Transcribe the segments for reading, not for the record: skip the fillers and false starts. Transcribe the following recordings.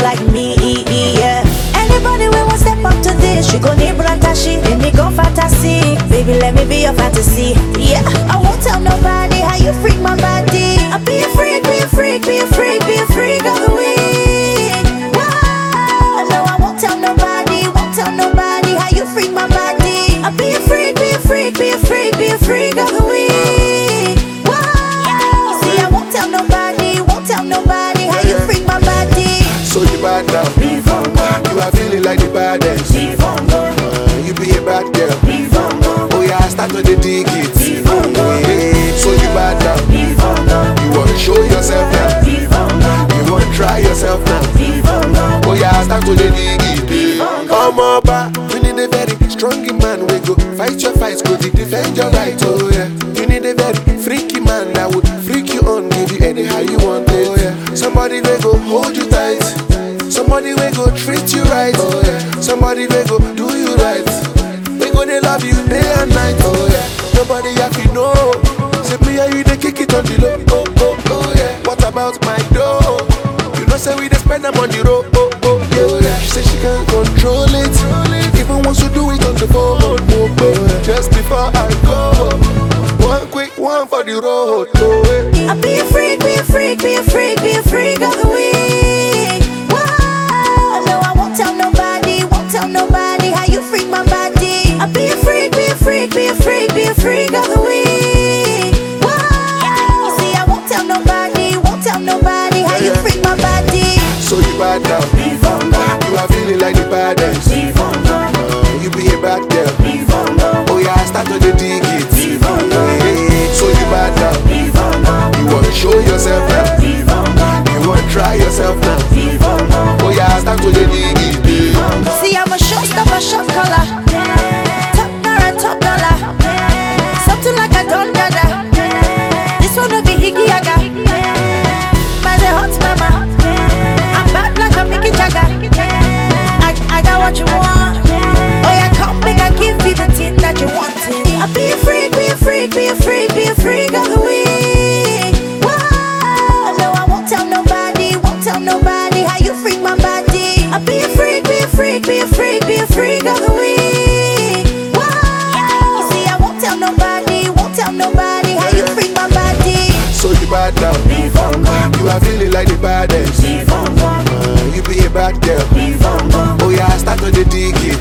like me, yeah. Anybody will want step up to this, she gon' need brantashi, make me go fantasy. Baby, let me be your fantasy, yeah. I won't tell nobody how you freak my body. I'll be a freak, be a freak, be a freak, be a freak of the week. Whoa, no, I won't tell nobody how you freak my body. I'll be a freak, be a freak, be a freak, be a freak of the week. Whoa, see, I won't tell nobody how you freak my body. So you bad now, you are feeling like the baddest. You be a bad girl, oh yeah, I start to dig it. So you bad now, you wanna show yourself now, you wanna try yourself now, oh yeah, I start to dig it. Come on back, you need a very strong man, we go fight your fights, go defend your right, oh yeah. You need a very freaky man that would freak you on, give you anyhow you want it, oh yeah. Somebody will go hold you tight, somebody will go treat you right, oh yeah. Somebody will go do you right, we go they love you day and night, oh yeah. Nobody have to know, say me and you they kick it on the low, oh oh oh yeah. What about my dough? You know say we they spend them on the road, oh oh yeah. She say she can't control it, even wants to do it on the phone, oh oh. Just before I go, one quick one for the road, oh yeah. I'll be a freak, be a freak, be a freak, be a freak of the week. Whoa, no, I won't tell nobody how you freak my body. I'll be a freak, be a freak, be a freak, be a freak of the week. Whoa, see, I won't tell nobody how you freak my body. So you bad now, you are feeling like the baddest. You be a bad girl, oh yeah, I start to dig it. So you bad now, you wanna show yourself now, you wanna try yourself now, oh yeah, I start to dig it. See, I'm a showstopper, shot caller, top naira, top dollar, something like a Don Dada. This one will be Higgy Yaga, by the hot mama. I'm bad like a Mickey Jagger. I got what you want. Oh yeah, come make I give you the thing that you want. I'll be a freak, be a freak, be a freak, be a freak of the week. Whoa, no, I won't tell nobody how you freak my body. I'll be a freak, be a freak, be a freak, be a freak of the week. Whoa, see, I won't tell nobody how you freak my body. So you bad now, you are feeling like the baddest. You be a bad girl, oh yeah, I start to dig it.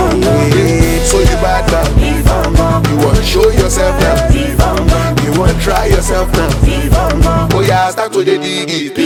So you bad now, you wanna show yourself now, you wanna try yourself now, oh yeah, I start to dig it.